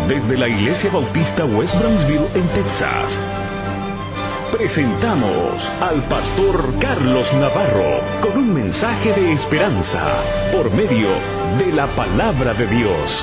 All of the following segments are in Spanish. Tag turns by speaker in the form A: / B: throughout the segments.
A: Desde la Iglesia Bautista West Brownsville en Texas, presentamos al pastor Carlos Navarro con un mensaje de esperanza por medio de la palabra de Dios.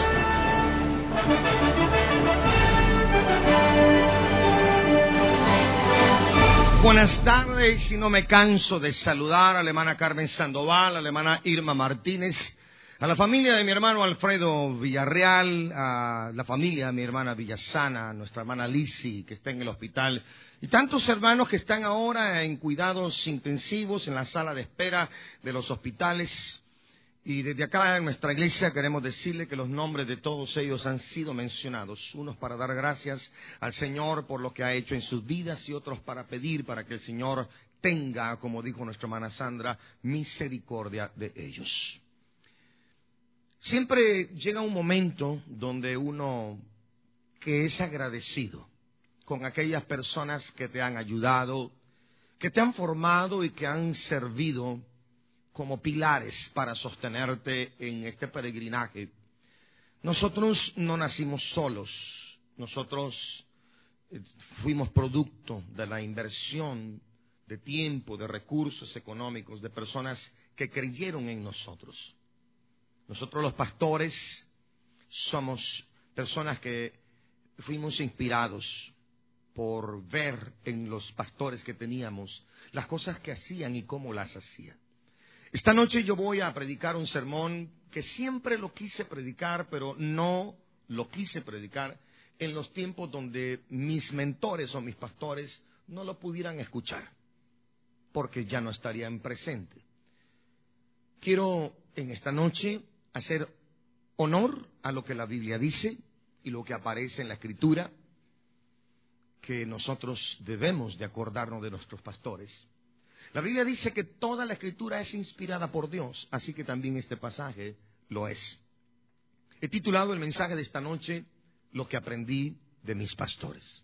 B: Buenas tardes, y no me canso de saludar a la hermana Carmen Sandoval, a la hermana Irma Martínez, a la familia de mi hermano Alfredo Villarreal, a la familia de mi hermana Villasana, a nuestra hermana Lizzy, que está en el hospital, y tantos hermanos que están ahora en cuidados intensivos en la sala de espera de los hospitales. Y desde acá en nuestra iglesia queremos decirle que los nombres de todos ellos han sido mencionados, unos para dar gracias al Señor por lo que ha hecho en sus vidas y otros para pedir para que el Señor tenga, como dijo nuestra hermana Sandra, misericordia de ellos. Siempre llega un momento donde uno que es agradecido con aquellas personas que te han ayudado, que te han formado y que han servido como pilares para sostenerte en este peregrinaje. Nosotros no nacimos solos, nosotros fuimos producto de la inversión de tiempo, de recursos económicos, de personas que creyeron en nosotros. Nosotros los pastores somos personas que fuimos inspirados por ver en los pastores que teníamos las cosas que hacían y cómo las hacían. Esta noche yo voy a predicar un sermón que siempre lo quise predicar, pero no lo quise predicar en los tiempos donde mis mentores o mis pastores no lo pudieran escuchar, porque ya no estarían presentes. Quiero en esta noche hacer honor a lo que la Biblia dice y lo que aparece en la Escritura, que nosotros debemos de acordarnos de nuestros pastores. La Biblia dice que toda la Escritura es inspirada por Dios, así que también este pasaje lo es. He titulado el mensaje de esta noche, Lo que aprendí de mis pastores.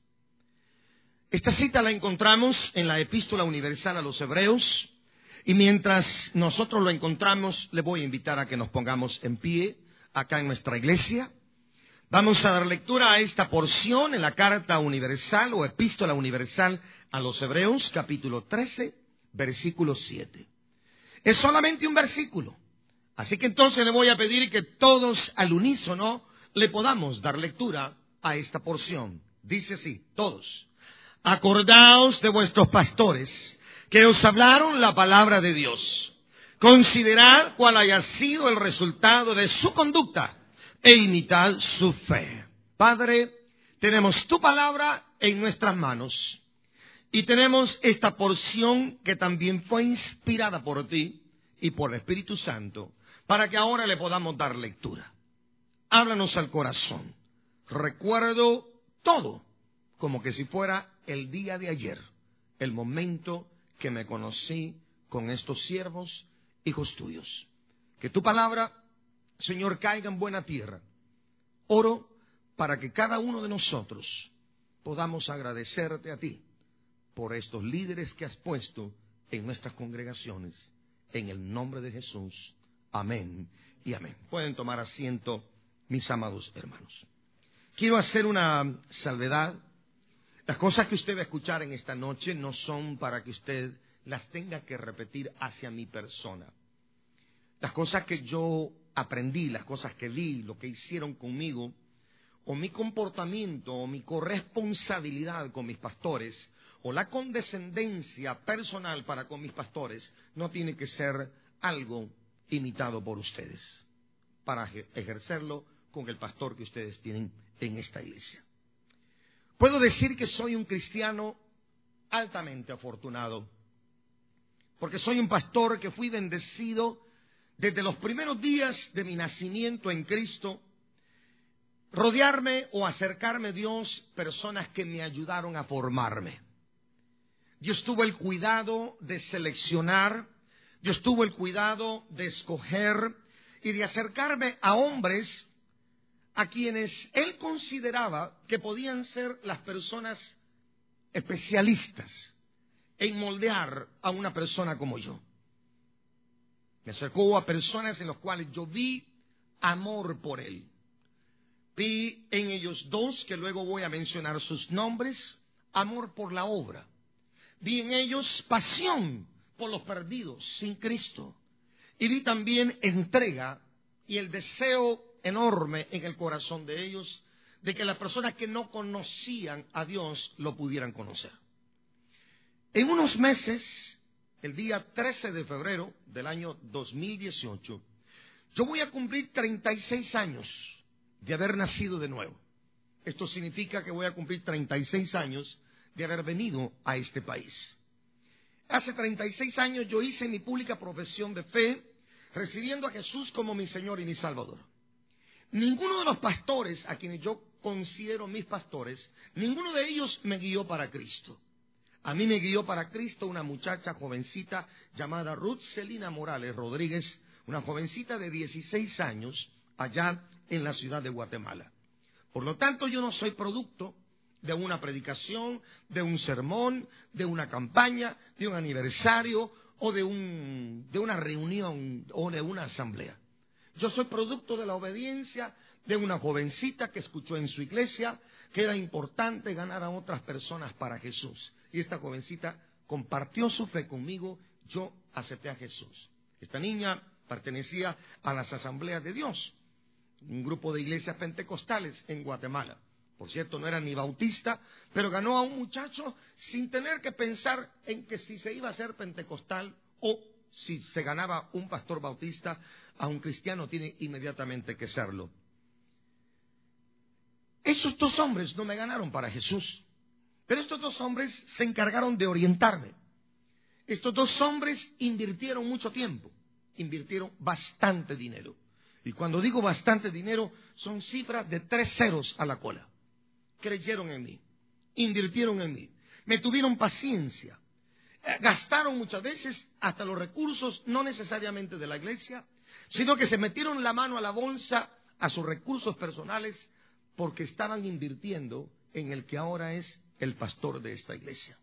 B: Esta cita la encontramos en la Epístola Universal a los Hebreos, y mientras nosotros lo encontramos, le voy a invitar a que nos pongamos en pie acá en nuestra iglesia. Vamos a dar lectura a esta porción en la Carta Universal o Epístola Universal a los Hebreos, capítulo 13, versículo 7. Es solamente un versículo, así que entonces le voy a pedir que todos al unísono le podamos dar lectura a esta porción. Dice así, todos: acordaos de vuestros pastores que os hablaron la palabra de Dios. Considerad cuál haya sido el resultado de su conducta e imitad su fe. Padre, tenemos tu palabra en nuestras manos y tenemos esta porción que también fue inspirada por ti y por el Espíritu Santo para que ahora le podamos dar lectura. Háblanos al corazón. Recuerdo todo como que si fuera el día de ayer, el momento que me conocí con estos siervos, hijos tuyos. Que tu palabra, Señor, caiga en buena tierra. Oro para que cada uno de nosotros podamos agradecerte a ti por estos líderes que has puesto en nuestras congregaciones. En el nombre de Jesús. Amén y amén. Pueden tomar asiento, mis amados hermanos. Quiero hacer una salvedad. Las cosas que usted va a escuchar en esta noche no son para que usted las tenga que repetir hacia mi persona. Las cosas que yo aprendí, las cosas que vi, lo que hicieron conmigo, o mi comportamiento, o mi corresponsabilidad con mis pastores, o la condescendencia personal para con mis pastores, no tiene que ser algo imitado por ustedes, para ejercerlo con el pastor que ustedes tienen en esta iglesia. Puedo decir que soy un cristiano altamente afortunado, porque soy un pastor que fui bendecido desde los primeros días de mi nacimiento en Cristo, rodearme o acercarme a Dios, personas que me ayudaron a formarme. Dios tuvo el cuidado de seleccionar, Dios tuvo el cuidado de escoger y de acercarme a hombres a quienes Él consideraba que podían ser las personas especialistas en moldear a una persona como yo. Me acercó a personas en las cuales yo vi amor por Él. Vi en ellos dos, que luego voy a mencionar sus nombres, amor por la obra. Vi en ellos pasión por los perdidos sin Cristo. Y vi también entrega y el deseo enorme en el corazón de ellos de que las personas que no conocían a Dios lo pudieran conocer. En unos meses, el día 13 de febrero del año 2018, yo voy a cumplir 36 años de haber nacido de nuevo. Esto significa que voy a cumplir 36 años de haber venido a este país. Hace 36 años yo hice mi pública profesión de fe, recibiendo a Jesús como mi Señor y mi Salvador. Ninguno de los pastores a quienes yo considero mis pastores, ninguno de ellos me guió para Cristo. A mí me guió para Cristo una muchacha jovencita llamada Ruth Celina Morales Rodríguez, una jovencita de 16 años allá en la ciudad de Guatemala. Por lo tanto, yo no soy producto de una predicación, de un sermón, de una campaña, de un aniversario o de una reunión o de una asamblea. Yo soy producto de la obediencia de una jovencita que escuchó en su iglesia que era importante ganar a otras personas para Jesús. Y esta jovencita compartió su fe conmigo, yo acepté a Jesús. Esta niña pertenecía a las Asambleas de Dios, un grupo de iglesias pentecostales en Guatemala. Por cierto, no era ni bautista, pero ganó a un muchacho sin tener que pensar en que si se iba a ser pentecostal o si se ganaba un pastor bautista, a un cristiano tiene inmediatamente que serlo. Esos dos hombres no me ganaron para Jesús, pero estos dos hombres se encargaron de orientarme. Estos dos hombres invirtieron mucho tiempo, invirtieron bastante dinero. Y cuando digo bastante dinero, son cifras de 3 ceros a la cola. Creyeron en mí, invirtieron en mí, me tuvieron paciencia, gastaron muchas veces hasta los recursos, no necesariamente de la iglesia, sino que se metieron la mano a la bolsa, a sus recursos personales, porque estaban invirtiendo en el que ahora es el pastor de esta iglesia.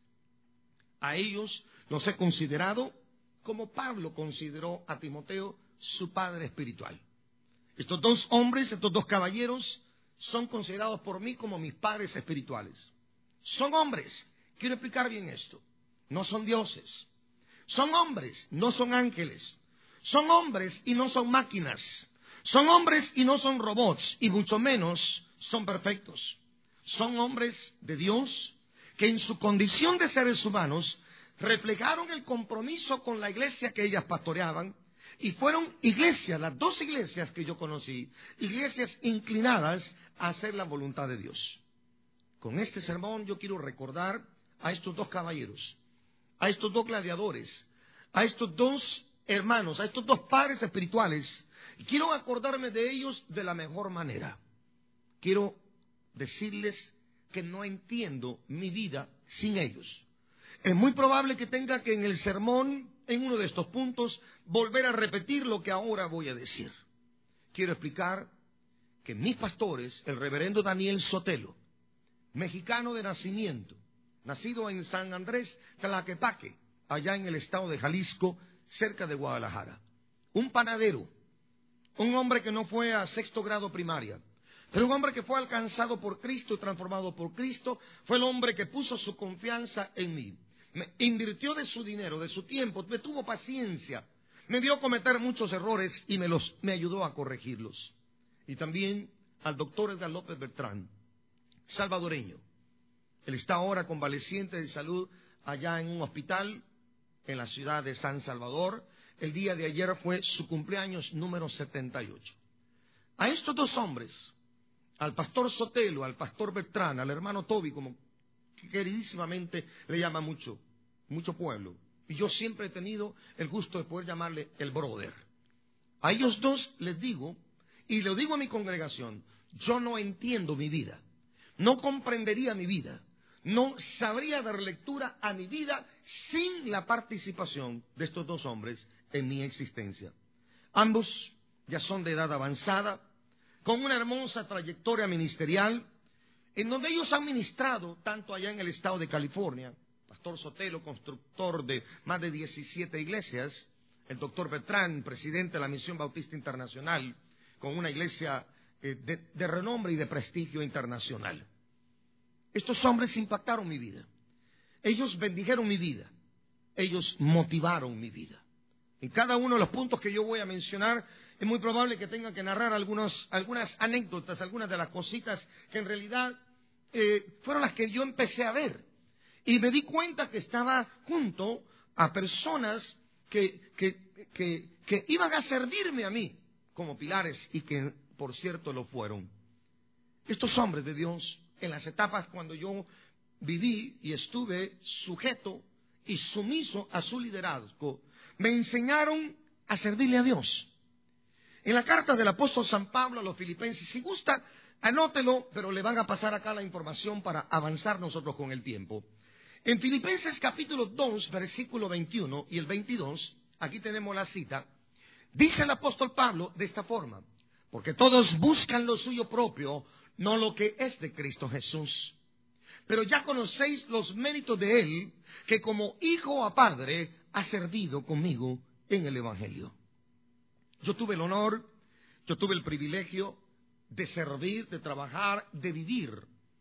B: A ellos los he considerado como Pablo consideró a Timoteo su padre espiritual. Estos dos hombres, estos dos caballeros, son considerados por mí como mis padres espirituales. Son hombres, quiero explicar bien esto, no son dioses. Son hombres, no son ángeles. Son hombres y no son máquinas. Son hombres y no son robots, y mucho menos son perfectos. Son hombres de Dios que en su condición de seres humanos reflejaron el compromiso con la iglesia que ellas pastoreaban, y fueron iglesias, las dos iglesias que yo conocí, iglesias inclinadas a hacer la voluntad de Dios. Con este sermón yo quiero recordar a estos dos caballeros, a estos dos gladiadores, a estos dos hermanos, a estos dos padres espirituales, y quiero acordarme de ellos de la mejor manera. Quiero decirles que no entiendo mi vida sin ellos. Es muy probable que tenga que en el sermón, en uno de estos puntos, volver a repetir lo que ahora voy a decir. Quiero explicar que mis pastores, el reverendo Daniel Sotelo, mexicano de nacimiento, nacido en San Andrés Tlaquepaque, allá en el estado de Jalisco, cerca de Guadalajara, un panadero, un hombre que no fue a 6º grado primaria, pero un hombre que fue alcanzado por Cristo y transformado por Cristo, fue el hombre que puso su confianza en mí. Me invirtió de su dinero, de su tiempo, me tuvo paciencia, me vio cometer muchos errores y me ayudó a corregirlos. Y también al doctor Edgar López Bertrán, salvadoreño. Él está ahora convaleciente de salud allá en un hospital en la ciudad de San Salvador. El día de ayer fue su cumpleaños número 78. A estos dos hombres, al pastor Sotelo, al pastor Bertrán, al hermano Toby, como queridísimamente le llama mucho pueblo, y yo siempre he tenido el gusto de poder llamarle el brother. A ellos dos les digo, y lo digo a mi congregación, yo no entiendo mi vida, no comprendería mi vida, no sabría dar lectura a mi vida sin la participación de estos dos hombres en mi existencia. Ambos ya son de edad avanzada, con una hermosa trayectoria ministerial, en donde ellos han ministrado tanto allá en el estado de California, pastor Sotelo, constructor de más de 17 iglesias, el doctor Bertrán, presidente de la Misión Bautista Internacional, con una iglesia de renombre y de prestigio internacional. Estos hombres impactaron mi vida. Ellos bendijeron mi vida. Ellos motivaron mi vida. En cada uno de los puntos que yo voy a mencionar, es muy probable que tenga que narrar algunas anécdotas, algunas de las cositas que en realidad fueron las que yo empecé a ver. Y me di cuenta que estaba junto a personas que iban a servirme a mí como pilares y que, por cierto, lo fueron. Estos hombres de Dios, en las etapas cuando yo viví y estuve sujeto y sumiso a su liderazgo, me enseñaron a servirle a Dios. En la carta del apóstol San Pablo a los Filipenses, si gusta, anótelo, pero le van a pasar acá la información para avanzar nosotros con el tiempo. En Filipenses capítulo 2, versículo 21 y el 22, aquí tenemos la cita, dice el apóstol Pablo de esta forma: porque todos buscan lo suyo propio, no lo que es de Cristo Jesús. Pero ya conocéis los méritos de Él, que como hijo a padre ha servido conmigo en el Evangelio. Yo tuve el honor, yo tuve el privilegio de servir, de trabajar, de vivir.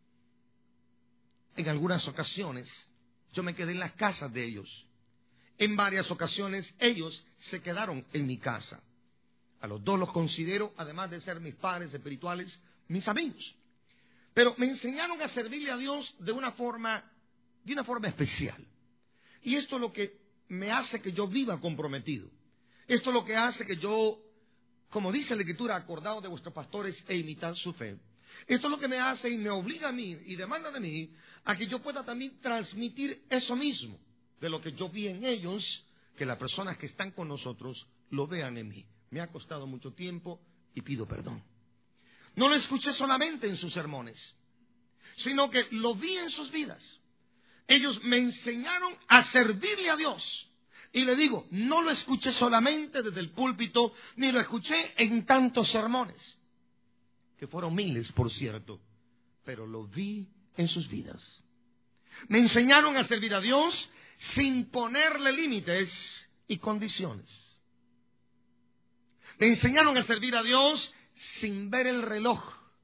B: En algunas ocasiones yo me quedé en las casas de ellos. En varias ocasiones ellos se quedaron en mi casa. A los dos los considero, además de ser mis padres espirituales, mis amigos. Pero me enseñaron a servirle a Dios de una forma especial. Y esto es lo que me hace que yo viva comprometido. Esto es lo que hace que yo, como dice la Escritura, acordado de vuestros pastores e imitad su fe. Esto es lo que me hace y me obliga a mí y demanda de mí a que yo pueda también transmitir eso mismo, de lo que yo vi en ellos, que las personas que están con nosotros lo vean en mí. Me ha costado mucho tiempo y pido perdón. No lo escuché solamente en sus sermones, sino que lo vi en sus vidas. Ellos me enseñaron a servirle a Dios. Y le digo, no lo escuché solamente desde el púlpito, ni lo escuché en tantos sermones, que fueron miles, por cierto, pero lo vi en sus vidas. Me enseñaron a servir a Dios sin ponerle límites y condiciones. Me enseñaron a servir a Dios sin ver el reloj.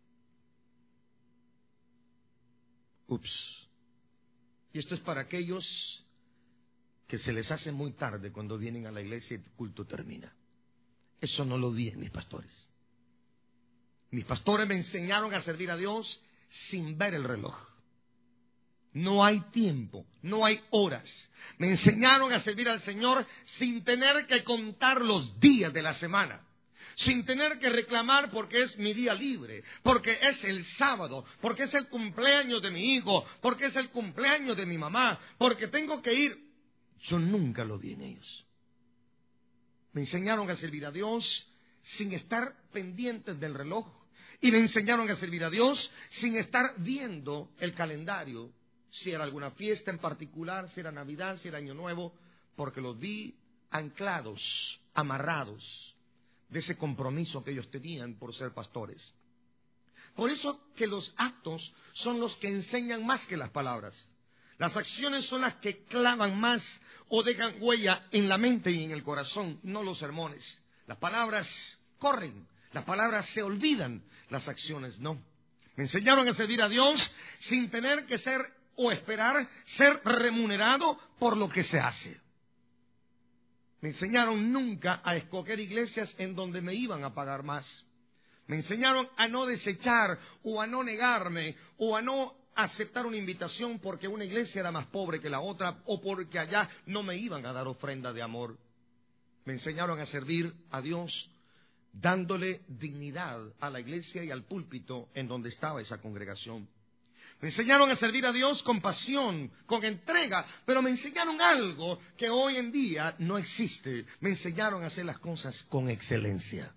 B: Y esto es para aquellos que se les hace muy tarde cuando vienen a la iglesia y el culto termina. Eso no lo vi en mis pastores. Mis pastores me enseñaron a servir a Dios sin ver el reloj. No hay tiempo, no hay horas. Me enseñaron a servir al Señor sin tener que contar los días de la semana. Sin tener que reclamar porque es mi día libre, porque es el sábado, porque es el cumpleaños de mi hijo, porque es el cumpleaños de mi mamá, porque tengo que ir. Yo nunca lo vi en ellos. Me enseñaron a servir a Dios sin estar pendientes del reloj. Y me enseñaron a servir a Dios sin estar viendo el calendario, si era alguna fiesta en particular, si era Navidad, si era Año Nuevo, porque los vi anclados, amarrados de ese compromiso que ellos tenían por ser pastores. Por eso que los actos son los que enseñan más que las palabras. Las acciones son las que clavan más o dejan huella en la mente y en el corazón, no los sermones. Las palabras corren, las palabras se olvidan, las acciones no. Me enseñaron a servir a Dios sin tener que ser o esperar ser remunerado por lo que se hace. Me enseñaron nunca a escoger iglesias en donde me iban a pagar más. Me enseñaron a no desechar o a no negarme o a no aceptar una invitación porque una iglesia era más pobre que la otra o porque allá no me iban a dar ofrenda de amor. Me enseñaron a servir a Dios dándole dignidad a la iglesia y al púlpito en donde estaba esa congregación. Me enseñaron a servir a Dios con pasión, con entrega, pero me enseñaron algo que hoy en día no existe. Me enseñaron a hacer las cosas con excelencia.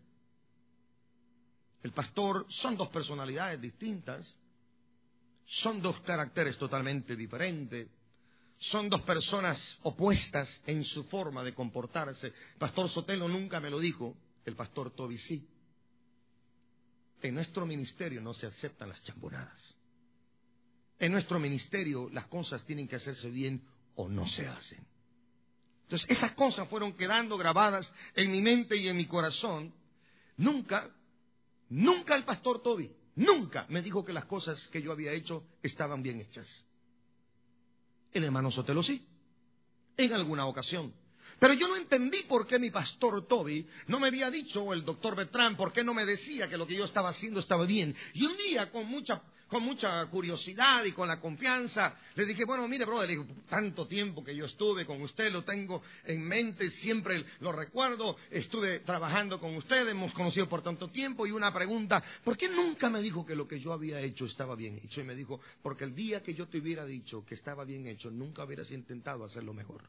B: El pastor son dos personalidades distintas, son dos caracteres totalmente diferentes, son dos personas opuestas en su forma de comportarse. El pastor Sotelo nunca me lo dijo, el pastor Toby sí. En nuestro ministerio no se aceptan las chambonadas. En nuestro ministerio las cosas tienen que hacerse bien o no se hacen. Entonces esas cosas fueron quedando grabadas en mi mente y en mi corazón. Nunca Nunca el pastor Toby, nunca me dijo que las cosas que yo había hecho estaban bien hechas. El hermano Sotelo sí, en alguna ocasión. Pero yo no entendí por qué mi pastor Toby no me había dicho, o el doctor Bertrand, por qué no me decía que lo que yo estaba haciendo estaba bien. Y un día, con mucha curiosidad y con la confianza, le dije, bueno, mire, brother, le digo, tanto tiempo que yo estuve con usted, lo tengo en mente, siempre lo recuerdo, estuve trabajando con usted, hemos conocido por tanto tiempo, y una pregunta, ¿por qué nunca me dijo que lo que yo había hecho estaba bien hecho? Y me dijo, porque el día que yo te hubiera dicho que estaba bien hecho, nunca hubieras intentado hacerlo mejor.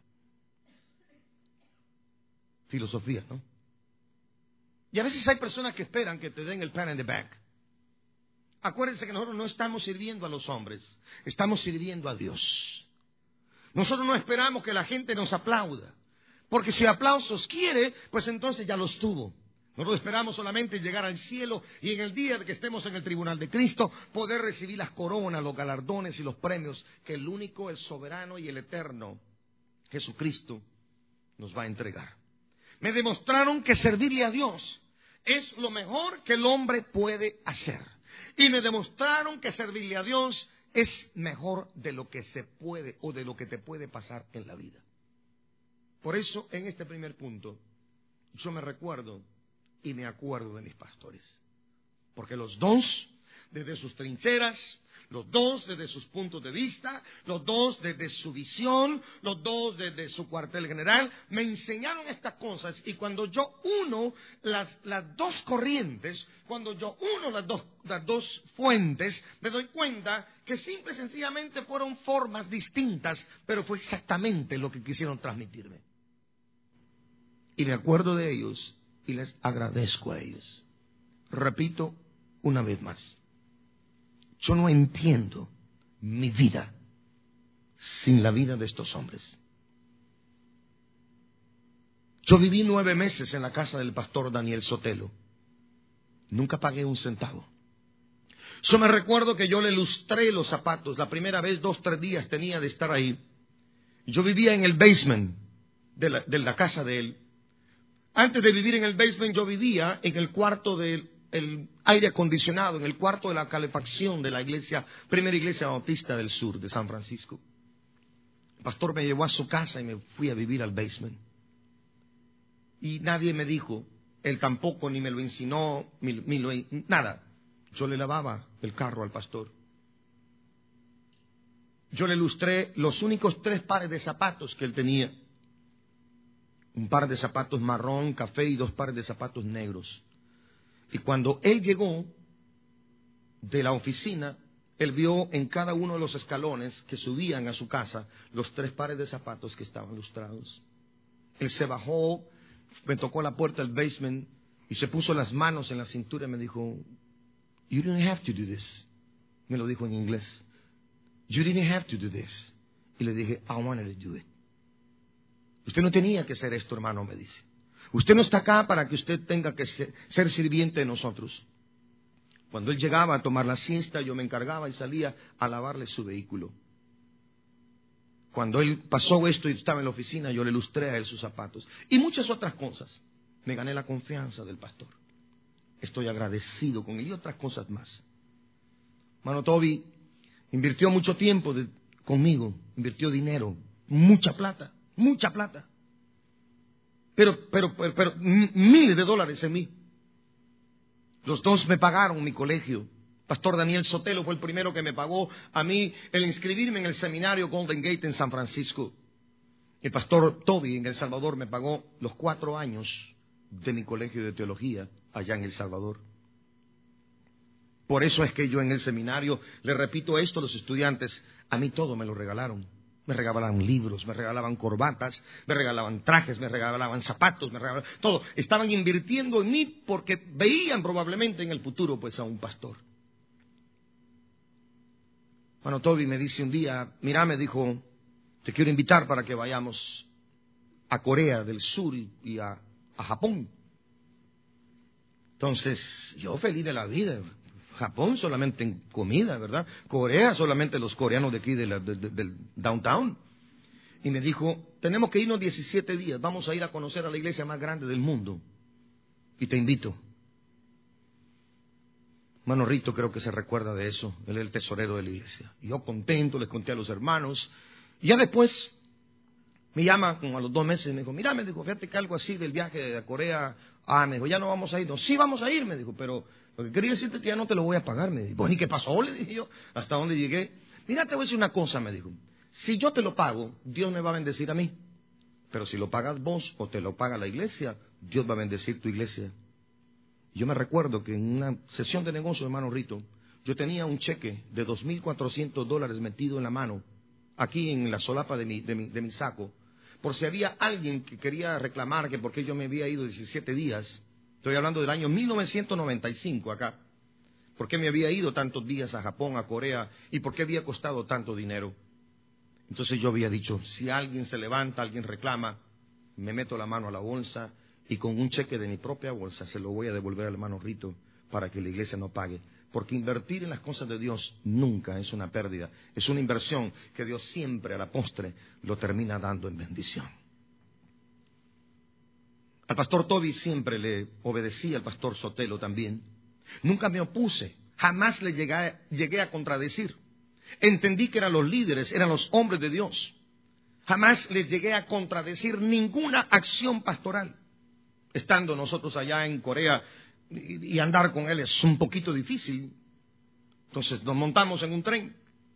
B: Filosofía, ¿no? Y a veces hay personas que esperan que te den el pat in the back. Acuérdense que nosotros no estamos sirviendo a los hombres, estamos sirviendo a Dios. Nosotros no esperamos que la gente nos aplauda, porque si aplausos quiere, pues entonces ya los tuvo. Nosotros esperamos solamente llegar al cielo y en el día que estemos en el tribunal de Cristo poder recibir las coronas, los galardones y los premios que el único, el soberano y el eterno Jesucristo nos va a entregar. Me demostraron que servirle a Dios es lo mejor que el hombre puede hacer. Y me demostraron que servirle a Dios es mejor de lo que se puede o de lo que te puede pasar en la vida. Por eso, en este primer punto, yo me recuerdo y me acuerdo de mis pastores. Porque los dos, desde sus trincheras, los dos desde sus puntos de vista, los dos desde su visión, los dos desde su cuartel general, me enseñaron estas cosas. Y cuando yo uno las dos corrientes, cuando yo uno las dos fuentes, me doy cuenta que simple y sencillamente fueron formas distintas, pero fue exactamente lo que quisieron transmitirme. Y me acuerdo de ellos y les agradezco a ellos. Repito una vez más. Yo no entiendo mi vida sin la vida de estos hombres. Yo viví 9 meses en la casa del pastor Daniel Sotelo. Nunca pagué un centavo. Yo me recuerdo que yo le lustré los zapatos. La primera vez, 2-3 días tenía de estar ahí. Yo vivía en el basement de la casa de él. Antes de vivir en el basement, yo vivía en el cuarto del aire acondicionado, en el cuarto de la calefacción de la iglesia, primera iglesia bautista del sur de San Francisco. El pastor me llevó a su casa y me fui a vivir al basement. Y nadie me dijo, él tampoco ni me lo insinuó, nada. Yo le lavaba el carro al pastor. Yo le lustré los únicos 3 pares de zapatos que él tenía. Un par de zapatos marrón, café y 2 pares de zapatos negros. Y cuando él llegó de la oficina, él vio en cada uno de los escalones que subían a su casa los 3 pares de zapatos que estaban lustrados. Él se bajó, me tocó la puerta del basement y se puso las manos en la cintura y me dijo, "You didn't have to do this." Me lo dijo en inglés. "You didn't have to do this." Y le dije, "I wanted to do it." Usted no tenía que hacer esto, hermano, me dice. Usted no está acá para que usted tenga que ser sirviente de nosotros. Cuando él llegaba a tomar la siesta, yo me encargaba y salía a lavarle su vehículo. Cuando él pasó esto y estaba en la oficina, yo le lustré a él sus zapatos. Y muchas otras cosas. Me gané la confianza del pastor. Estoy agradecido con él y otras cosas más. Hermano Toby invirtió mucho tiempo conmigo, invirtió dinero, mucha plata. Pero miles de dólares en mí. Los dos me pagaron mi colegio. Pastor Daniel Sotelo fue el primero que me pagó a mí el inscribirme en el seminario Golden Gate en San Francisco. El pastor Toby en El Salvador me pagó los 4 años de mi colegio de teología allá en El Salvador. Por eso es que yo en el seminario, le repito esto a los estudiantes, a mí todo me lo regalaron. Me regalaban libros, me regalaban corbatas, me regalaban trajes, me regalaban zapatos, me regalaban todo. Estaban invirtiendo en mí porque veían probablemente en el futuro pues a un pastor. Bueno, Toby me dice un día, mira, me dijo, te quiero invitar para que vayamos a Corea del Sur y a Japón. Entonces, yo feliz de la vida. Japón solamente en comida, ¿verdad? Corea solamente los coreanos de aquí del downtown. Y me dijo, tenemos que irnos 17 días, vamos a ir a conocer a la iglesia más grande del mundo. Y te invito. Hermano Rito creo que se recuerda de eso. Él es el tesorero de la iglesia. Y yo contento, les conté a los hermanos. Y ya después me llama como a los 2 meses y me dijo, mira, me dijo, fíjate que algo así del viaje de Corea. Me dijo, ya no vamos a ir. No, sí vamos a ir, me dijo, pero lo que quería decirte es que ya no te lo voy a pagar. Me dijo, bueno, ¿y qué pasó? Le dije yo, ¿hasta dónde llegué? Mira, te voy a decir una cosa, me dijo. Si yo te lo pago, Dios me va a bendecir a mí. Pero si lo pagas vos o te lo paga la iglesia, Dios va a bendecir tu iglesia. Yo me recuerdo que en una sesión de negocio, hermano Rito, yo tenía un cheque de $2,400 metido en la mano, aquí en la solapa de mi saco, por si había alguien que quería reclamar que porque yo me había ido 17 días, estoy hablando del año 1995 acá, por qué me había ido tantos días a Japón, a Corea, y por qué había costado tanto dinero. Entonces yo había dicho, si alguien se levanta, alguien reclama, me meto la mano a la bolsa y con un cheque de mi propia bolsa se lo voy a devolver al hermano Rito para que la iglesia no pague. Porque invertir en las cosas de Dios nunca es una pérdida, es una inversión que Dios siempre a la postre lo termina dando en bendición. Al pastor Toby siempre le obedecí, al pastor Sotelo también. Nunca me opuse, jamás le llegué a contradecir. Entendí que eran los líderes, eran los hombres de Dios. Jamás les llegué a contradecir ninguna acción pastoral. Estando nosotros allá en Corea y andar con él es un poquito difícil. Entonces nos montamos en un tren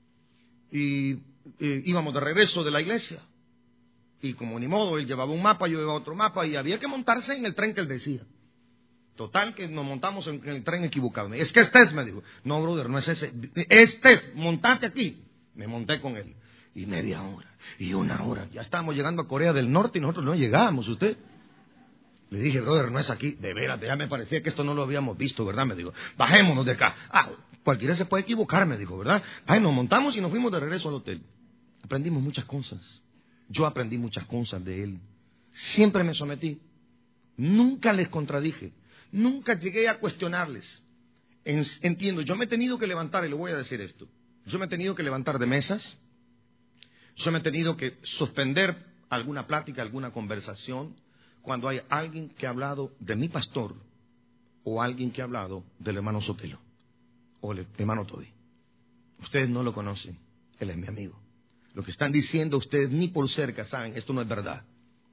B: y íbamos de regreso de la iglesia. Y como ni modo, él llevaba un mapa, yo llevaba otro mapa y había que montarse en el tren que él decía. Total que nos montamos en el tren equivocado. Es que este es, me dijo. No, brother, no es ese. Este es, montate aquí. Me monté con él. Y media hora, y 1 hora. Ya estábamos llegando a Corea del Norte y nosotros no llegábamos, usted. Le dije, brother, no es aquí. De veras, ya me parecía que esto no lo habíamos visto, ¿verdad? Me dijo, bajémonos de acá. Cualquiera se puede equivocar, me dijo, ¿verdad? Nos montamos y nos fuimos de regreso al hotel. Aprendimos muchas cosas. Yo aprendí muchas cosas de él. Siempre me sometí. Nunca les contradije. Nunca llegué a cuestionarles. Entiendo, yo me he tenido que levantar, y le voy a decir esto. Yo me he tenido que levantar de mesas. Yo me he tenido que suspender alguna plática, alguna conversación, cuando hay alguien que ha hablado de mi pastor o alguien que ha hablado del hermano Sotelo o el hermano Toby. Ustedes no lo conocen, él es mi amigo. Lo que están diciendo ustedes ni por cerca saben, esto no es verdad.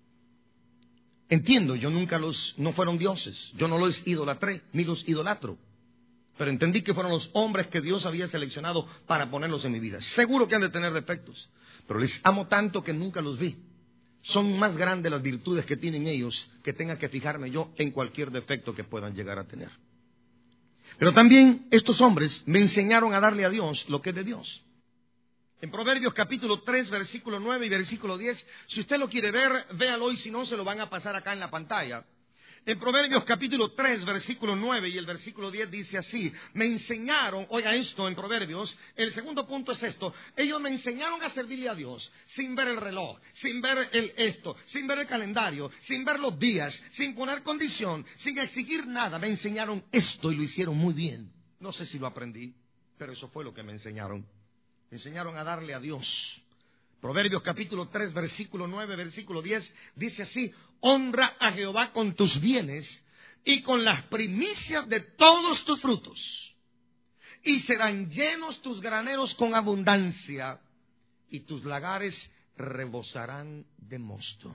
B: Entiendo, yo no fueron dioses, yo no los idolatré, ni los idolatro. Pero entendí que fueron los hombres que Dios había seleccionado para ponerlos en mi vida. Seguro que han de tener defectos, pero les amo tanto que nunca los vi. Son más grandes las virtudes que tienen ellos que tenga que fijarme yo en cualquier defecto que puedan llegar a tener. Pero también estos hombres me enseñaron a darle a Dios lo que es de Dios. En Proverbios capítulo 3, versículo 9 y versículo 10, si usted lo quiere ver, véalo y si no, se lo van a pasar acá en la pantalla. En Proverbios capítulo 3, versículo 9 y el versículo 10 dice así, me enseñaron, oiga esto en Proverbios, el segundo punto es esto, ellos me enseñaron a servirle a Dios sin ver el reloj, sin ver sin ver el calendario, sin ver los días, sin poner condición, sin exigir nada, me enseñaron esto y lo hicieron muy bien. No sé si lo aprendí, pero eso fue lo que me enseñaron. Me enseñaron a darle a Dios. Proverbios capítulo 3, versículo 9, versículo 10, dice así, honra a Jehová con tus bienes y con las primicias de todos tus frutos. Y serán llenos tus graneros con abundancia y tus lagares rebosarán de mosto.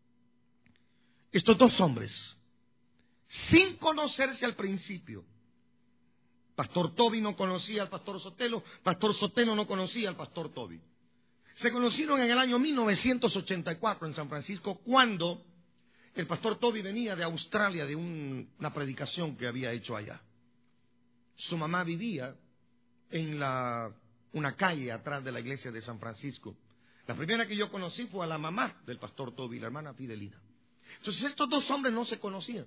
B: Estos dos hombres, sin conocerse al principio, Pastor Toby no conocía al Pastor Sotelo no conocía al Pastor Toby. Se conocieron en el año 1984 en San Francisco, cuando el Pastor Toby venía de Australia de una predicación que había hecho allá. Su mamá vivía en una calle atrás de la iglesia de San Francisco. La primera que yo conocí fue a la mamá del Pastor Toby, la hermana Fidelina. Entonces estos dos hombres no se conocían.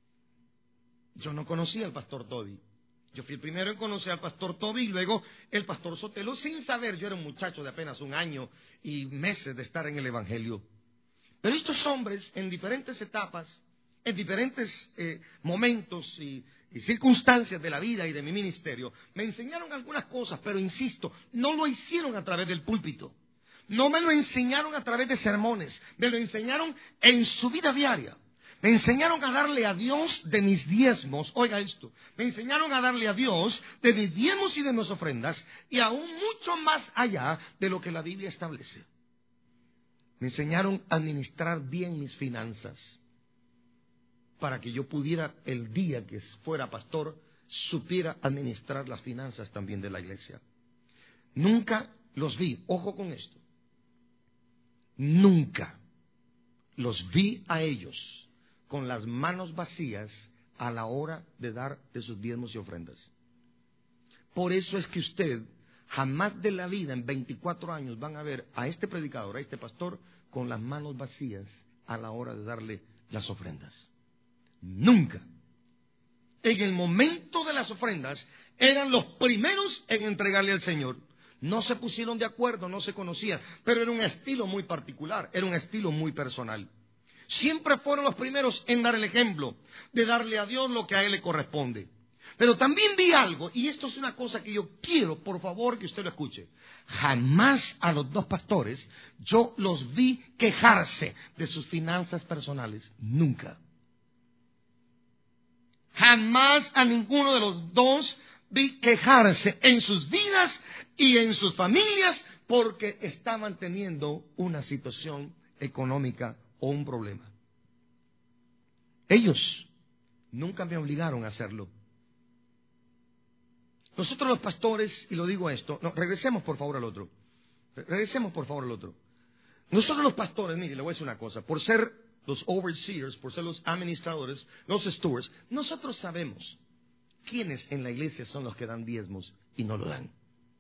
B: Yo no conocía al Pastor Toby. Yo fui el primero en conocer al Pastor Toby y luego el Pastor Sotelo, sin saber, yo era un muchacho de apenas 1 año y meses de estar en el Evangelio. Pero estos hombres, en diferentes etapas, en diferentes momentos y circunstancias de la vida y de mi ministerio, me enseñaron algunas cosas, pero insisto, no lo hicieron a través del púlpito. No me lo enseñaron a través de sermones, me lo enseñaron en su vida diaria. Me enseñaron a darle a Dios de mis diezmos. Oiga esto. Me enseñaron a darle a Dios de mis diezmos y de mis ofrendas. Y aún mucho más allá de lo que la Biblia establece. Me enseñaron a administrar bien mis finanzas. Para que yo pudiera, el día que fuera pastor, supiera administrar las finanzas también de la iglesia. Nunca los vi, ojo con esto. Nunca los vi a ellos con las manos vacías a la hora de dar de sus diezmos y ofrendas. Por eso es que usted jamás de la vida en 24 años van a ver a este predicador, a este pastor, con las manos vacías a la hora de darle las ofrendas. Nunca. En el momento de las ofrendas eran los primeros en entregarle al Señor. No se pusieron de acuerdo, no se conocían, pero era un estilo muy particular, era un estilo muy personal. Siempre fueron los primeros en dar el ejemplo de darle a Dios lo que a Él le corresponde. Pero también vi algo, y esto es una cosa que yo quiero, por favor, que usted lo escuche. Jamás a los dos pastores yo los vi quejarse de sus finanzas personales. Nunca. Jamás a ninguno de los dos vi quejarse en sus vidas y en sus familias porque estaban teniendo una situación económica o un problema. Ellos nunca me obligaron a hacerlo. Nosotros los pastores, y lo digo esto, no, regresemos por favor al otro. Nosotros los pastores, mire, le voy a decir una cosa, por ser los overseers, por ser los administradores, los stewards, nosotros sabemos quiénes en la iglesia son los que dan diezmos y no lo dan.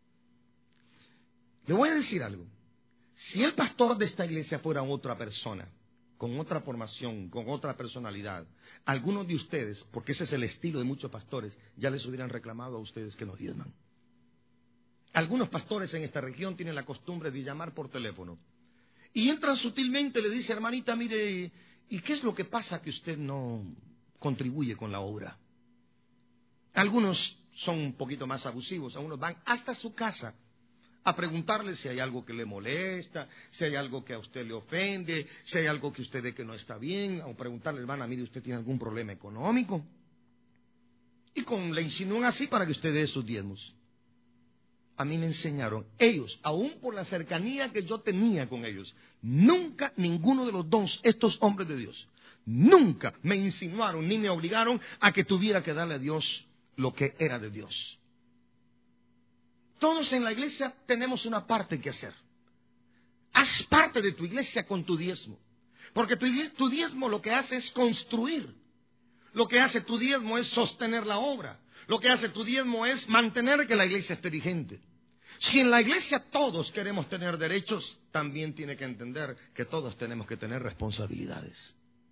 B: Le voy a decir algo. Si el pastor de esta iglesia fuera otra persona, con otra formación, con otra personalidad, algunos de ustedes, porque ese es el estilo de muchos pastores, ya les hubieran reclamado a ustedes que no diezman. Algunos pastores en esta región tienen la costumbre de llamar por teléfono. Y entran sutilmente, le dice, hermanita, mire, ¿y qué es lo que pasa que usted no contribuye con la obra? Algunos son un poquito más abusivos, algunos van hasta su casa a preguntarle si hay algo que le molesta, si hay algo que a usted le ofende, si hay algo que usted ve que no está bien, o preguntarle, hermana, mire, ¿usted tiene algún problema económico? Y le insinúan así para que usted dé sus diezmos. A mí me enseñaron, ellos, aún por la cercanía que yo tenía con ellos, nunca ninguno de los dos, estos hombres de Dios, nunca me insinuaron ni me obligaron a que tuviera que darle a Dios lo que era de Dios. Todos en la iglesia tenemos una parte que hacer. Haz parte de tu iglesia con tu diezmo. Porque tu diezmo lo que hace es construir. Lo que hace tu diezmo es sostener la obra. Lo que hace tu diezmo es mantener que la iglesia esté vigente. Si en la iglesia todos queremos tener derechos, también tiene que entender que todos tenemos que tener responsabilidades.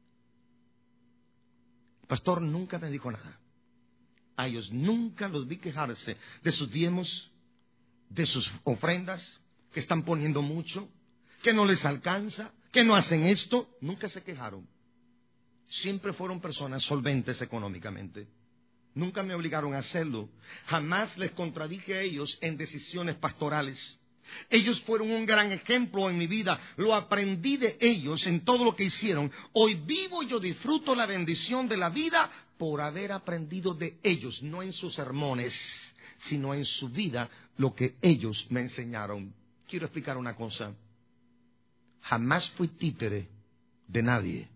B: El pastor nunca me dijo nada. A ellos nunca los vi quejarse de sus diezmos, de sus ofrendas, que están poniendo mucho, que no les alcanza, que no hacen esto. Nunca se quejaron. Siempre fueron personas solventes económicamente. Nunca me obligaron a hacerlo. Jamás les contradije a ellos en decisiones pastorales. Ellos fueron un gran ejemplo en mi vida. Lo aprendí de ellos en todo lo que hicieron. Hoy vivo y yo disfruto la bendición de la vida por haber aprendido de ellos, no en sus sermones, sino en su vida, lo que ellos me enseñaron. Quiero explicar una cosa. Jamás fui títere de nadie.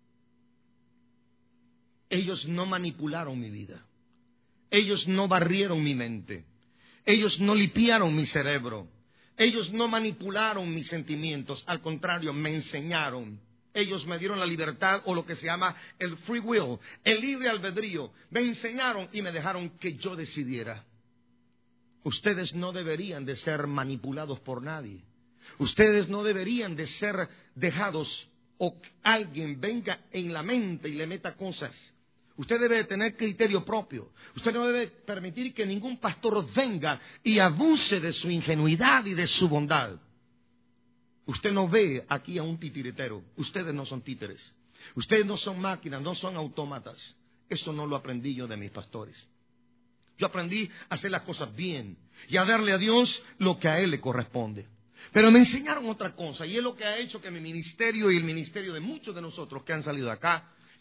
B: Ellos no manipularon mi vida. Ellos no barrieron mi mente. Ellos no limpiaron mi cerebro. Ellos no manipularon mis sentimientos. Al contrario, me enseñaron. Ellos me dieron la libertad, o lo que se llama el free will, el libre albedrío. Me enseñaron y me dejaron que yo decidiera. Ustedes no deberían de ser manipulados por nadie. Ustedes no deberían de ser dejados o alguien venga en la mente y le meta cosas. Usted debe de tener criterio propio. Usted no debe permitir que ningún pastor venga y abuse de su ingenuidad y de su bondad. Usted no ve aquí a un titiritero. Ustedes no son títeres. Ustedes no son máquinas, no son autómatas. Eso no lo aprendí yo de mis pastores. Yo aprendí a hacer las cosas bien y a darle a Dios lo que a Él le corresponde. Pero me enseñaron otra cosa, y es lo que ha hecho que mi ministerio y el ministerio de muchos de nosotros que han salido de acá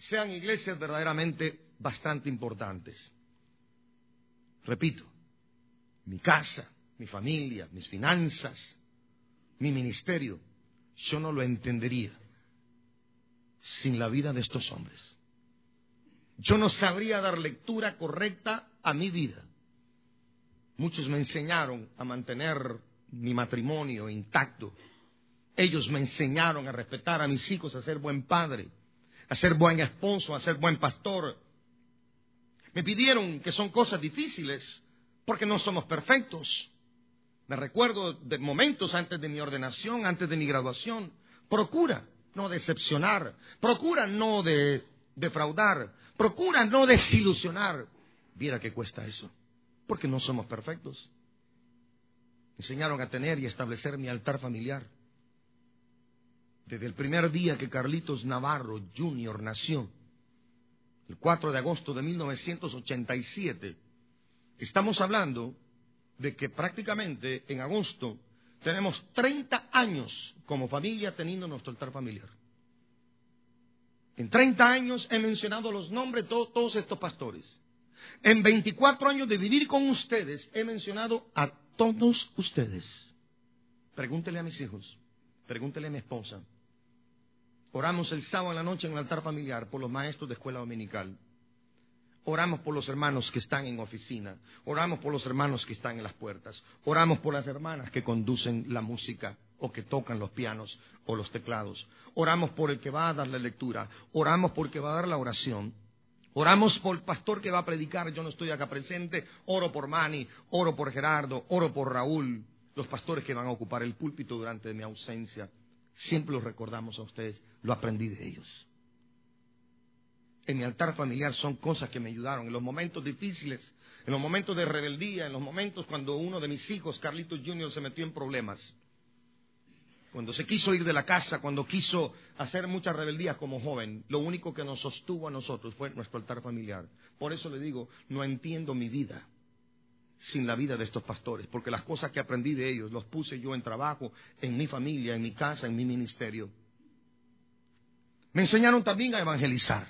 B: sean iglesias verdaderamente bastante importantes. Repito, mi casa, mi familia, mis finanzas, mi ministerio, yo no lo entendería sin la vida de estos hombres. Yo no sabría dar lectura correcta a mi vida. Muchos me enseñaron a mantener mi matrimonio intacto. Ellos me enseñaron a respetar a mis hijos, a ser buen padre, a ser buen esposo, a ser buen pastor. Me pidieron, que son cosas difíciles, porque no somos perfectos. Me recuerdo de momentos antes de mi ordenación, antes de mi graduación. Procura no decepcionar, procura no defraudar, procura no desilusionar. Viera que cuesta eso, porque no somos perfectos. Me enseñaron a tener y establecer mi altar familiar. Desde el primer día que Carlitos Navarro Jr. nació, el 4 de agosto de 1987, estamos hablando de que prácticamente en agosto tenemos 30 años como familia teniendo nuestro altar familiar. En 30 años he mencionado los nombres de todos estos pastores. En 24 años de vivir con ustedes he mencionado a todos ustedes. Pregúntele a mis hijos, pregúntele a mi esposa. Oramos el sábado en la noche en el altar familiar por los maestros de escuela dominical. Oramos por los hermanos que están en oficina. Oramos por los hermanos que están en las puertas. Oramos por las hermanas que conducen la música o que tocan los pianos o los teclados. Oramos por el que va a dar la lectura. Oramos por el que va a dar la oración. Oramos por el pastor que va a predicar. Yo no estoy acá presente. Oro por Manny, oro por Gerardo, oro por Raúl. Los pastores que van a ocupar el púlpito durante mi ausencia. Siempre los recordamos a ustedes. Lo aprendí de ellos. En mi altar familiar son cosas que me ayudaron en los momentos difíciles, en los momentos de rebeldía, en los momentos cuando uno de mis hijos, Carlitos Jr., se metió en problemas. Cuando se quiso ir de la casa, cuando quiso hacer muchas rebeldías como joven, lo único que nos sostuvo a nosotros fue nuestro altar familiar. Por eso le digo, no entiendo mi vida sin la vida de estos pastores, porque las cosas que aprendí de ellos los puse yo en trabajo, en mi familia, en mi casa, en mi ministerio. Me enseñaron también a evangelizar.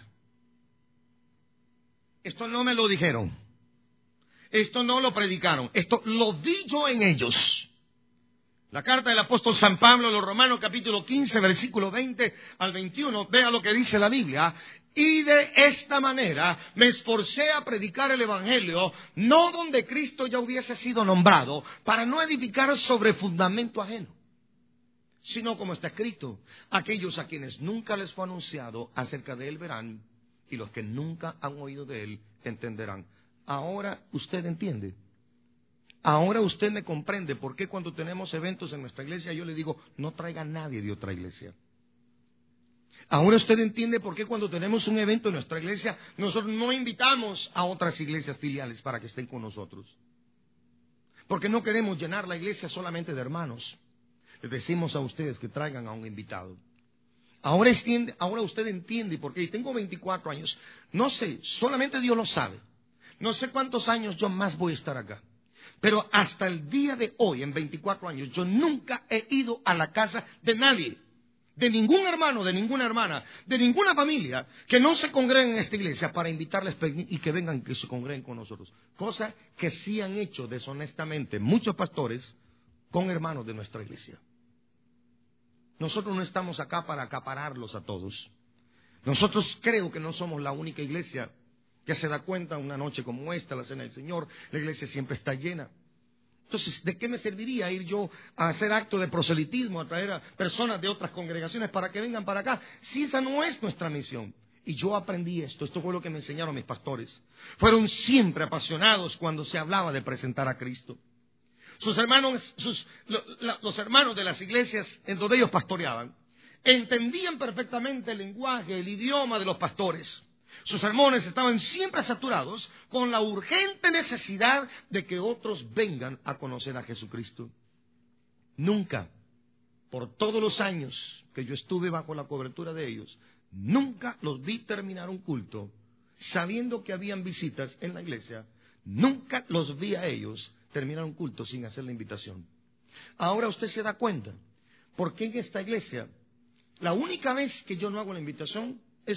B: Esto no me lo dijeron, esto no lo predicaron, esto lo vi yo en ellos. La carta del apóstol San Pablo a los Romanos, capítulo 15, versículo 20 al 21, vea lo que dice la Biblia. Y de esta manera me esforcé a predicar el evangelio, no donde Cristo ya hubiese sido nombrado, para no edificar sobre fundamento ajeno, sino como está escrito, aquellos a quienes nunca les fue anunciado acerca de él verán, y los que nunca han oído de él entenderán. Ahora usted entiende. Ahora usted me comprende por qué cuando tenemos eventos en nuestra iglesia yo le digo, no traiga a nadie de otra iglesia. Ahora usted entiende por qué cuando tenemos un evento en nuestra iglesia nosotros no invitamos a otras iglesias filiales para que estén con nosotros. Porque no queremos llenar la iglesia solamente de hermanos. Les decimos a ustedes que traigan a un invitado. Ahora usted entiende por qué. Y tengo 24 años. No sé, solamente Dios lo sabe. No sé cuántos años yo más voy a estar acá. Pero hasta el día de hoy, en 24 años, yo nunca he ido a la casa de nadie. De ningún hermano, de ninguna hermana, de ninguna familia que no se congreguen en esta iglesia para invitarles y que vengan, que se congreguen con nosotros. Cosa que sí han hecho deshonestamente muchos pastores con hermanos de nuestra iglesia. Nosotros no estamos acá para acapararlos a todos. Nosotros creo que no somos la única iglesia que se da cuenta una noche como esta, la cena del Señor, la iglesia siempre está llena. Entonces, ¿de qué me serviría ir yo a hacer acto de proselitismo, a traer a personas de otras congregaciones para que vengan para acá? Si esa no es nuestra misión. Y yo aprendí esto fue lo que me enseñaron mis pastores. Fueron siempre apasionados cuando se hablaba de presentar a Cristo. Sus hermanos, los hermanos de las iglesias en donde ellos pastoreaban, entendían perfectamente el lenguaje, el idioma de los pastores. Sus sermones estaban siempre saturados con la urgente necesidad de que otros vengan a conocer a Jesucristo. Nunca, por todos los años que yo estuve bajo la cobertura de ellos, nunca los vi terminar un culto sabiendo que habían visitas en la iglesia. Nunca los vi a ellos terminar un culto sin hacer la invitación. Ahora usted se da cuenta, porque en esta iglesia, la única vez que yo no hago la invitación es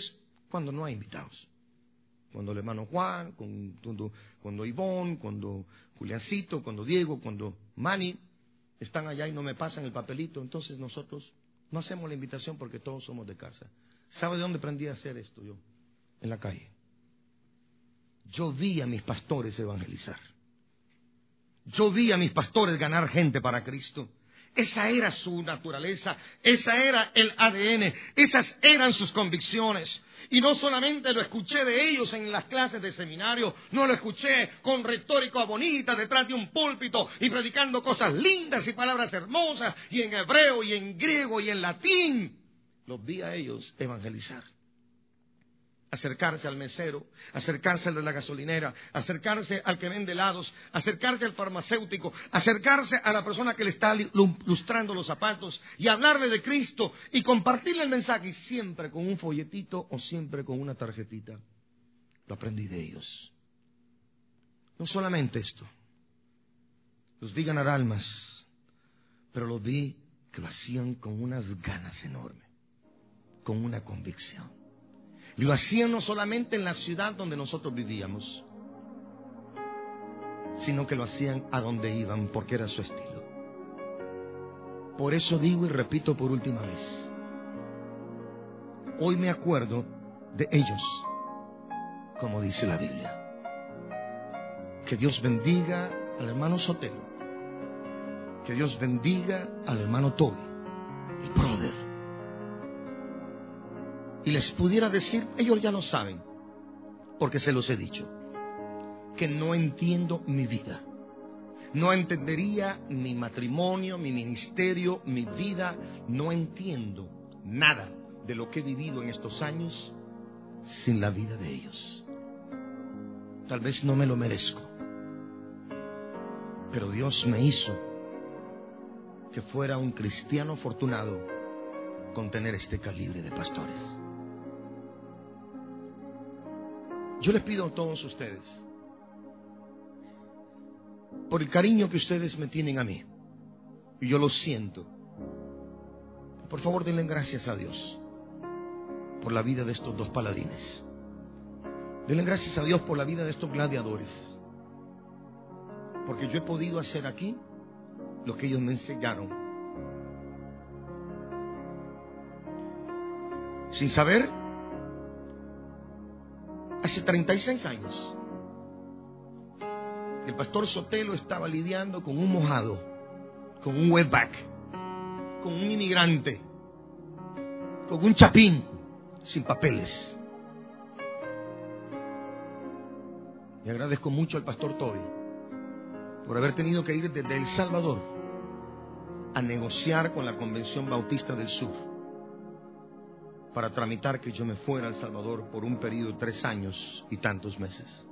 B: cuando no hay invitados. Cuando el hermano Juan, cuando Ivonne, cuando Juliancito, cuando Diego, cuando Manny están allá y no me pasan el papelito, entonces nosotros no hacemos la invitación porque todos somos de casa. ¿Sabe de dónde aprendí a hacer esto yo? En la calle. Yo vi a mis pastores evangelizar. Yo vi a mis pastores ganar gente para Cristo. Esa era su naturaleza, esa era el ADN, esas eran sus convicciones. Y no solamente lo escuché de ellos en las clases de seminario, no lo escuché con retórica bonita detrás de un púlpito y predicando cosas lindas y palabras hermosas, y en hebreo y en griego y en latín. Los vi a ellos evangelizar. Acercarse al mesero, acercarse al de la gasolinera, acercarse al que vende helados, acercarse al farmacéutico, acercarse a la persona que le está lustrando los zapatos y hablarle de Cristo y compartirle el mensaje, y siempre con un folletito o siempre con una tarjetita. Lo aprendí de ellos. No solamente esto, los vi ganar almas, pero los vi que lo hacían con unas ganas enormes, con una convicción. Y lo hacían no solamente en la ciudad donde nosotros vivíamos, sino que lo hacían a donde iban, porque era su estilo. Por eso digo y repito por última vez, hoy me acuerdo de ellos, como dice la Biblia. Que Dios bendiga al hermano Sotelo, que Dios bendiga al hermano Toby, el brother. Y les pudiera decir, ellos ya lo saben, porque se los he dicho, que no entiendo mi vida. No entendería mi matrimonio, mi ministerio, mi vida. No entiendo nada de lo que he vivido en estos años sin la vida de ellos. Tal vez no me lo merezco, pero Dios me hizo que fuera un cristiano afortunado con tener este calibre de pastores. Yo les pido a todos ustedes, por el cariño que ustedes me tienen a mí, y yo lo siento, por favor denle gracias a Dios por la vida de estos dos paladines. Denle gracias a Dios por la vida de estos gladiadores, porque yo he podido hacer aquí lo que ellos me enseñaron. Sin saber, hace 36 años, el pastor Sotelo estaba lidiando con un mojado, con un wetback, con un inmigrante, con un chapín sin papeles. Y agradezco mucho al pastor Toby por haber tenido que ir desde El Salvador a negociar con la Convención Bautista del Sur para tramitar que yo me fuera a El Salvador por un periodo de 3 años y tantos meses.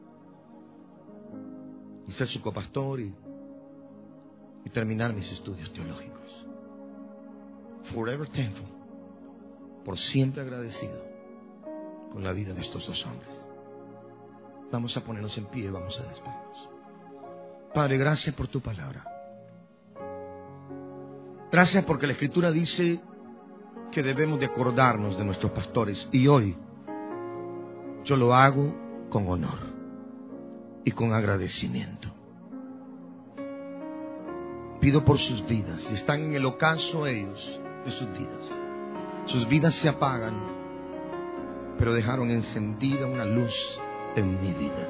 B: Y ser su copastor y terminar mis estudios teológicos. Forever thankful, por siempre agradecido con la vida de estos dos hombres. Vamos a ponernos en pie, vamos a despedirnos. Padre, gracias por tu palabra. Gracias porque la Escritura dice que debemos de acordarnos de nuestros pastores. Y hoy yo lo hago con honor y con agradecimiento. Pido por sus vidas. Si están en el ocaso ellos de sus vidas, sus vidas se apagan, pero dejaron encendida una luz en mi vida.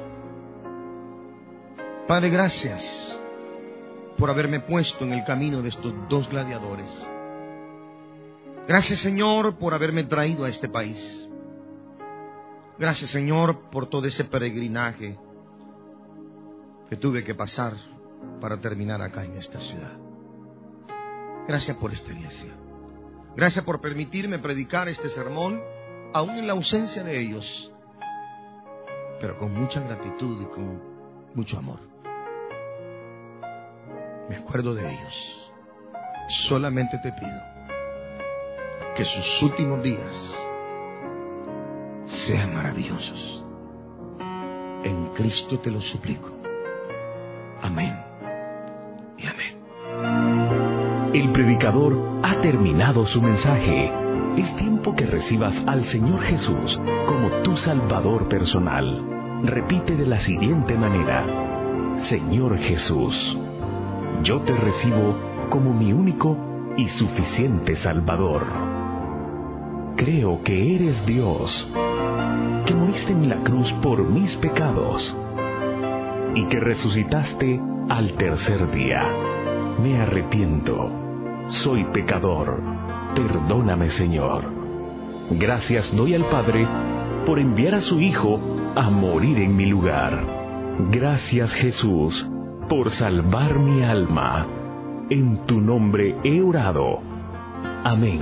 B: Padre, gracias por haberme puesto en el camino de estos dos gladiadores. Gracias, Señor, por haberme traído a este país. Gracias, Señor, por todo ese peregrinaje que tuve que pasar para terminar acá en esta ciudad. Gracias por esta iglesia. Gracias por permitirme predicar este sermón, aún en la ausencia de ellos, pero con mucha gratitud y con mucho amor. Me acuerdo de ellos. Solamente te pido que sus últimos días sean maravillosos. En Cristo te lo suplico. Amén y amén.
A: El predicador ha terminado su mensaje. Es tiempo que recibas al Señor Jesús como tu Salvador personal. Repite de la siguiente manera: Señor Jesús, yo te recibo como mi único y suficiente Salvador. Creo que eres Dios, que moriste en la cruz por mis pecados y que resucitaste al tercer día. Me arrepiento, soy pecador, perdóname, Señor. Gracias doy al Padre por enviar a su Hijo a morir en mi lugar. Gracias, Jesús, por salvar mi alma. En tu nombre he orado. Amén.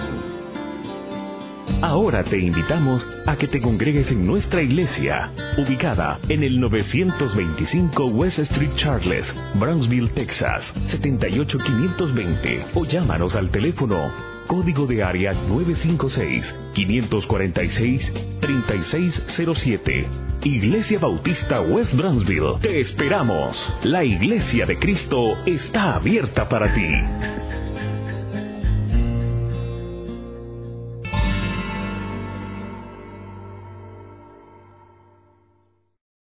A: Ahora te invitamos a que te congregues en nuestra iglesia, ubicada en el 925 West Street Charles, Brownsville, Texas, 78520, o llámanos al teléfono código de área 956-546-3607. Iglesia Bautista West Brownsville. Te esperamos. La Iglesia de Cristo está abierta para ti.